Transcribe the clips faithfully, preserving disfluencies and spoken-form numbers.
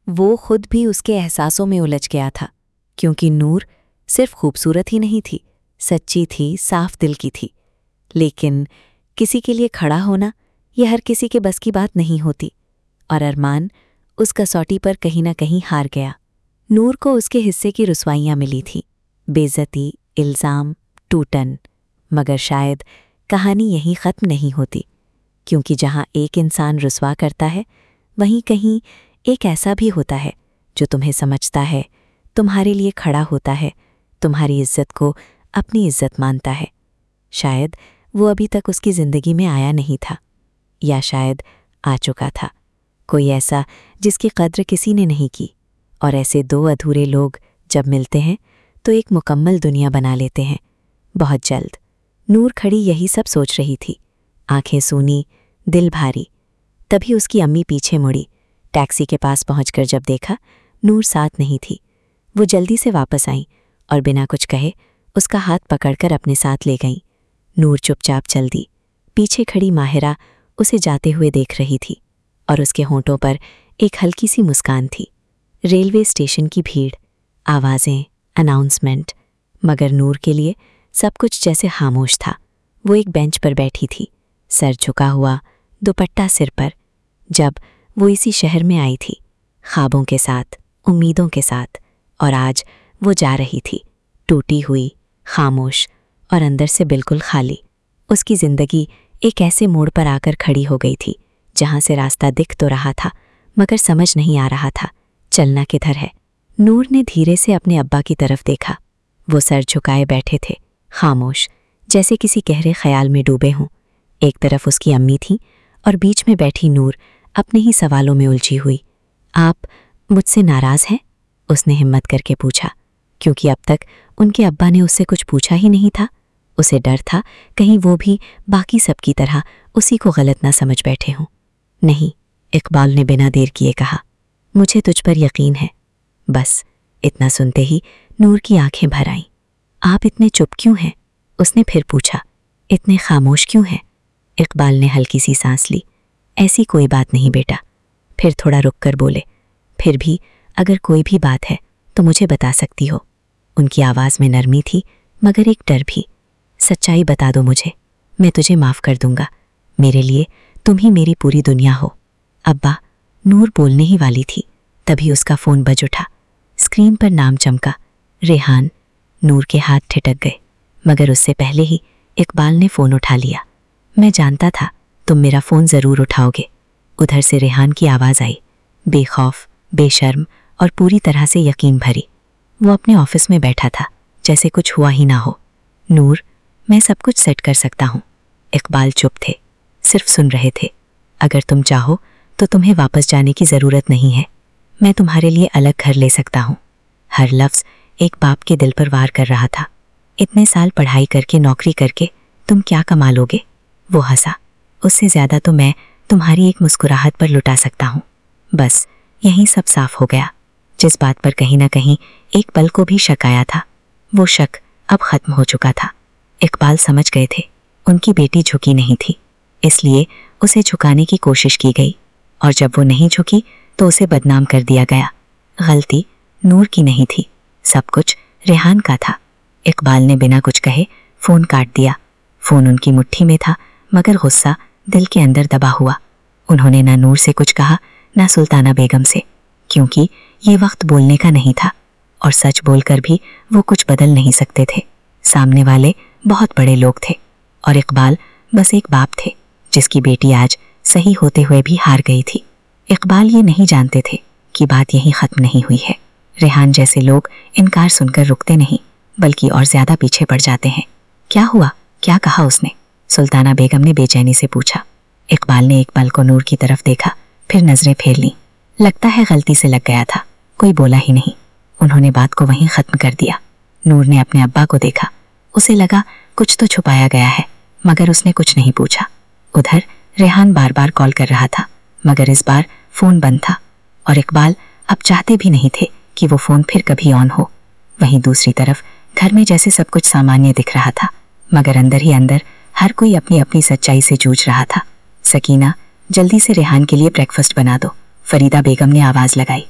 वो खुद भी उसके एहसासों में उलझ गया था, क्योंकि नूर सिर्फ खूबसूरत ही नहीं थी, सच्ची थी, साफ दिल की थी। लेकिन किसी के लिए खड़ा होना यह हर किसी के बस की बात नहीं होती, और अरमान उस कसौटी पर कहीं ना कहीं हार गया। नूर को उसके हिस्से की रुसवाइयाँ मिली थीं, बेइज्जती, इल्ज़ाम, टूटन। मगर शायद कहानी यहीं ख़त्म नहीं होती, क्योंकि जहाँ एक इंसान रुसवा करता है, वहीं कहीं एक ऐसा भी होता है जो तुम्हें समझता है, तुम्हारे लिए खड़ा होता है, तुम्हारी इज्जत को अपनी इज्जत मानता है। शायद वो अभी तक उसकी ज़िंदगी में आया नहीं था, या शायद आ चुका था, कोई ऐसा जिसकी कद्र किसी ने नहीं की। और ऐसे दो अधूरे लोग जब मिलते हैं तो एक मुकम्मल दुनिया बना लेते हैं, बहुत जल्द। नूर खड़ी यही सब सोच रही थी, आंखें सूनी, दिल भारी। तभी उसकी अम्मी पीछे मुड़ी। टैक्सी के पास पहुंचकर जब देखा नूर साथ नहीं थी, वो जल्दी से वापस आई और बिना कुछ कहे उसका हाथ पकड़कर अपने साथ ले गईं। नूर चुपचाप चल दी। पीछे खड़ी माहिरा उसे जाते हुए देख रही थी, और उसके होंठों पर एक हल्की सी मुस्कान थी। रेलवे स्टेशन की भीड़, आवाज़ें, अनाउंसमेंट, मगर नूर के लिए सब कुछ जैसे खामोश था। वो एक बेंच पर बैठी थी, सर झुका हुआ, दुपट्टा सिर पर। जब वो इसी शहर में आई थी, ख्वाबों के साथ, उम्मीदों के साथ, और आज वो जा रही थी, टूटी हुई, खामोश और अंदर से बिल्कुल खाली। उसकी ज़िंदगी एक ऐसे मोड़ पर आकर खड़ी हो गई थी जहाँ से रास्ता दिख तो रहा था, मगर समझ नहीं आ रहा था चलना किधर है। नूर ने धीरे से अपने अब्बा की तरफ देखा। वो सर झुकाए बैठे थे, खामोश, जैसे किसी गहरे ख्याल में डूबे हों। एक तरफ उसकी अम्मी थी और बीच में बैठी नूर अपने ही सवालों में उलझी हुई। आप मुझसे नाराज़ हैं? उसने हिम्मत करके पूछा, क्योंकि अब तक उनके अब्बा ने उससे कुछ पूछा ही नहीं था। उसे डर था कहीं वो भी बाकी सबकी तरह उसी को गलत ना समझ बैठे हों। नहीं, इकबाल ने बिना देर किए कहा, मुझे तुझ पर यकीन है। बस इतना सुनते ही नूर की आंखें भर आईं। आप इतने चुप क्यों हैं? उसने फिर पूछा, इतने खामोश क्यों हैं? इकबाल ने हल्की सी सांस ली। ऐसी कोई बात नहीं बेटा। फिर थोड़ा रुक कर बोले, फिर भी अगर कोई भी बात है तो मुझे बता सकती हो। उनकी आवाज़ में नरमी थी, मगर एक डर भी। सच्चाई बता दो मुझे, मैं तुझे माफ़ कर दूंगा। मेरे लिए तुम ही मेरी पूरी दुनिया हो। अब्बा, नूर बोलने ही वाली थी, तभी उसका फ़ोन बज उठा। स्क्रीन पर नाम चमका, रेहान। नूर के हाथ ठिठक गए, मगर उससे पहले ही इकबाल ने फ़ोन उठा लिया। मैं जानता था तुम मेरा फ़ोन ज़रूर उठाओगे। उधर से रेहान की आवाज़ आई, बेखौफ, बेशर्म और पूरी तरह से यकीन भरी। वो अपने ऑफिस में बैठा था, जैसे कुछ हुआ ही ना हो। नूर, मैं सब कुछ सेट कर सकता हूँ। इकबाल चुप थे, सिर्फ सुन रहे थे। अगर तुम चाहो तो तुम्हें वापस जाने की ज़रूरत नहीं है। मैं तुम्हारे लिए अलग घर ले सकता हूँ। हर लफ्ज़ एक बाप के दिल पर वार कर रहा था। इतने साल पढ़ाई करके, नौकरी करके तुम क्या कमा लोगे? वो हंसा। उससे ज़्यादा तो मैं तुम्हारी एक मुस्कुराहट पर लुटा सकता हूँ। बस यहीं सब साफ हो गया। जिस बात पर कहीं ना कहीं एक पल को भी शक आया था, वो शक अब ख़त्म हो चुका था। इकबाल समझ गए थे उनकी बेटी झुकी नहीं थी, इसलिए उसे झुकाने की कोशिश की गई, और जब वो नहीं झुकी तो उसे बदनाम कर दिया गया। गलती नूर की नहीं थी, सब कुछ रेहान का था। इकबाल ने बिना कुछ कहे फ़ोन काट दिया। फ़ोन उनकी मुट्ठी में था, मगर गुस्सा दिल के अंदर दबा हुआ। उन्होंने ना नूर से कुछ कहा, ना सुल्ताना बेगम से, क्योंकि ये वक्त बोलने का नहीं था, और सच बोलकर भी वो कुछ बदल नहीं सकते थे। सामने वाले बहुत बड़े लोग थे, और इकबाल बस एक बाप थे जिसकी बेटी आज सही होते हुए भी हार गई थी। इकबाल ये नहीं जानते थे कि बात यहीं ख़त्म नहीं हुई है। रेहान जैसे लोग इनकार सुनकर रुकते नहीं, बल्कि और ज़्यादा पीछे पड़ जाते हैं। क्या हुआ? क्या कहा उसने? सुल्ताना बेगम ने बेचैनी से पूछा। इकबाल ने एक पल को नूर की तरफ देखा, फिर नज़रें फेर लीं। लगता है गलती से लग गया था, कोई बोला ही नहीं। उन्होंने बात को वहीं ख़त्म कर दिया। नूर ने अपने अब्बा को देखा। उसे लगा कुछ तो छुपाया गया है, मगर उसने कुछ नहीं पूछा। उधर रेहान बार बार कॉल कर रहा था, मगर इस बार फ़ोन बंद था, और इकबाल अब चाहते भी नहीं थे कि वो फ़ोन फिर कभी ऑन हो। वहीं दूसरी तरफ घर में जैसे सब कुछ सामान्य दिख रहा था, मगर अंदर ही अंदर हर कोई अपनी अपनी सच्चाई से जूझ रहा था। सकीना, जल्दी से रेहान के लिए ब्रेकफास्ट बना दो, फरीदा बेगम ने आवाज़ लगाई।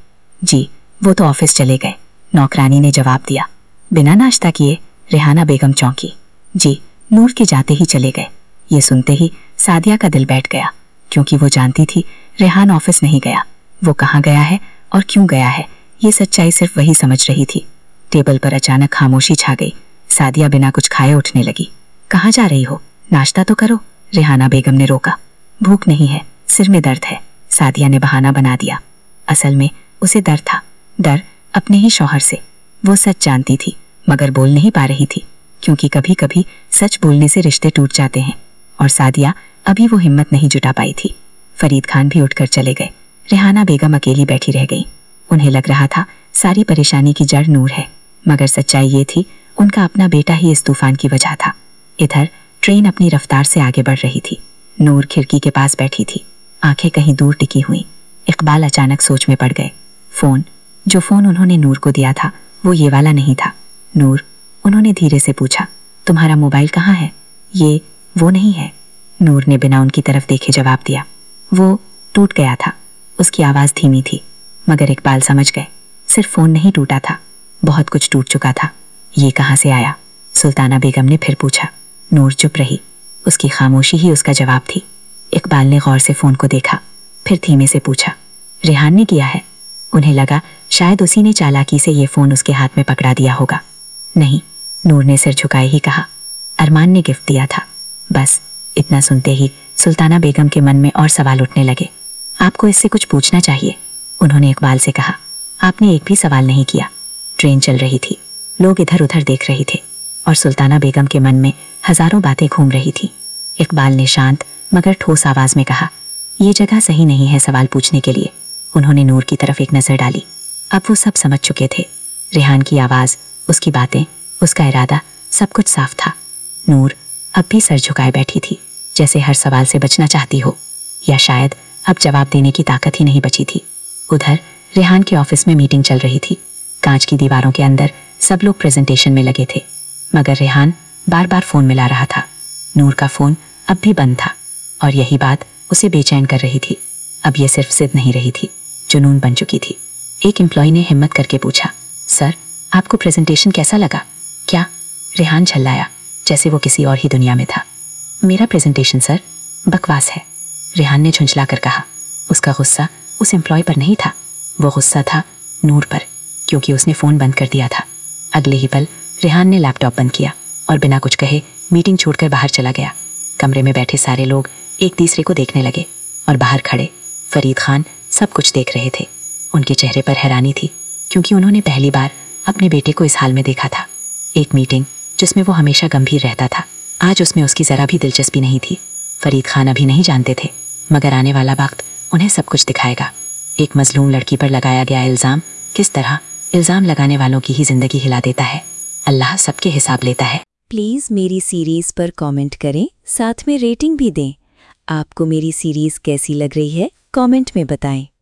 जी, वो तो ऑफिस चले गए, नौकरानी ने जवाब दिया। बिना नाश्ता किए रेहाना बेगम चौंकी। जी, नूर के जाते ही चले गए। ये सुनते ही सादिया का दिल बैठ गया, क्योंकि वो जानती थी रेहान ऑफिस नहीं गया। वो कहाँ गया है और क्यों गया है, ये सच्चाई सिर्फ वही समझ रही थी। टेबल पर अचानक खामोशी छा गई। सादिया बिना कुछ खाए उठने लगी। कहाँ जा रही हो, नाश्ता तो करो, रेहाना बेगम ने रोका। भूख नहीं है, सिर में दर्द है, सादिया ने बहाना बना दिया। असल में उसे डर था, डर अपने ही शौहर से। वो सच जानती थी मगर बोल नहीं पा रही थी, क्योंकि कभी कभी सच बोलने से रिश्ते टूट जाते हैं, और सादिया अभी वो हिम्मत नहीं जुटा पाई थी। फरीद खान भी उठकर चले गए। रेहाना बेगम अकेली बैठी रह गई। उन्हें लग रहा था सारी परेशानी की जड़ नूर है, मगर सच्चाई ये थी उनका अपना बेटा ही इस तूफान की वजह था। इधर ट्रेन अपनी रफ्तार से आगे बढ़ रही थी। नूर खिड़की के पास बैठी थी, आंखें कहीं दूर टिकी हुई। इकबाल अचानक सोच में पड़ गए। फोन, जो फोन उन्होंने नूर को दिया था वो ये वाला नहीं था। नूर, उन्होंने धीरे से पूछा, तुम्हारा मोबाइल कहाँ है? ये वो नहीं है। नूर ने बिना उनकी तरफ देखे जवाब दिया, वो टूट गया था। उसकी आवाज़ धीमी थी, मगर इकबाल समझ गए सिर्फ फोन नहीं टूटा था, बहुत कुछ टूट चुका था। ये कहाँ से आया? सुल्ताना बेगम ने फिर पूछा। नूर चुप रही, उसकी खामोशी ही उसका जवाब थी। इकबाल ने गौर से फोन को देखा, फिर धीमे से पूछा, रेहान ने किया है? उन्हें लगा शायद उसी ने चालाकी से ये फोन उसके हाथ में पकड़ा दिया होगा। नहीं, नूर ने सिर झुकाए ही कहा, अरमान ने गिफ्ट दिया था। बस इतना सुनते ही सुल्ताना बेगम के मन में और सवाल उठने लगे। आपको इससे कुछ पूछना चाहिए, उन्होंने इकबाल से कहा। आपने एक भी सवाल नहीं किया। ट्रेन चल रही थी, लोग इधर उधर देख रहे थे, और सुल्ताना बेगम के मन में हजारों बातें घूम रही थी। इकबाल ने शांत मगर ठोस आवाज में कहा, यह जगह सही नहीं है सवाल पूछने के लिए। उन्होंने नूर की तरफ एक नजर डाली। अब वो सब समझ चुके थे। रेहान की आवाज, उसकी बातें, उसका इरादा, सब कुछ साफ था। नूर अब भी सर झुकाए बैठी थी, जैसे हर सवाल से बचना चाहती हो, या शायद अब जवाब देने की ताकत ही नहीं बची थी। उधर रेहान के ऑफिस में मीटिंग चल रही थी। कांच की दीवारों के अंदर सब लोग प्रेजेंटेशन में लगे थे, मगर रेहान बार बार फोन मिला रहा था। नूर का फोन अब भी बंद था, और यही बात उसे बेचैन कर रही थी। अब यह सिर्फ जिद नहीं रही थी, जुनून बन चुकी थी। एक एम्प्लॉय ने हिम्मत करके पूछा, सर आपको प्रेजेंटेशन कैसा लगा? क्या? रेहान झल्लाया, जैसे वो किसी और ही दुनिया में था। मेरा प्रेजेंटेशन सर बकवास है, रेहान ने झुंझला कर कहा। उसका गुस्सा उस एम्प्लॉय पर नहीं था, वो गुस्सा था नूर पर, क्योंकि उसने फ़ोन बंद कर दिया था। अगले ही पल रेहान ने लैपटॉप बंद किया और बिना कुछ कहे मीटिंग छोड़कर बाहर चला गया। कमरे में बैठे सारे लोग एक दूसरे को देखने लगे, और बाहर खड़े फरीद खान सब कुछ देख रहे थे। उनके चेहरे पर हैरानी थी, क्योंकि उन्होंने पहली बार अपने बेटे को इस हाल में देखा था। एक मीटिंग जिसमें वो हमेशा गंभीर रहता था, आज उसमें उसकी ज़रा भी दिलचस्पी नहीं थी। फरीद खान अभी नहीं जानते थे, मगर आने वाला वक्त उन्हें सब कुछ दिखाएगा। एक मजलूम लड़की पर लगाया गया इल्ज़ाम किस तरह इल्ज़ाम लगाने वालों की ही ज़िंदगी हिला देता है। अल्लाह सबके हिसाब लेता है। प्लीज़ मेरी सीरीज़ पर कमेंट करें, साथ में रेटिंग भी दें। आपको मेरी सीरीज़ कैसी लग रही है कमेंट में बताएं।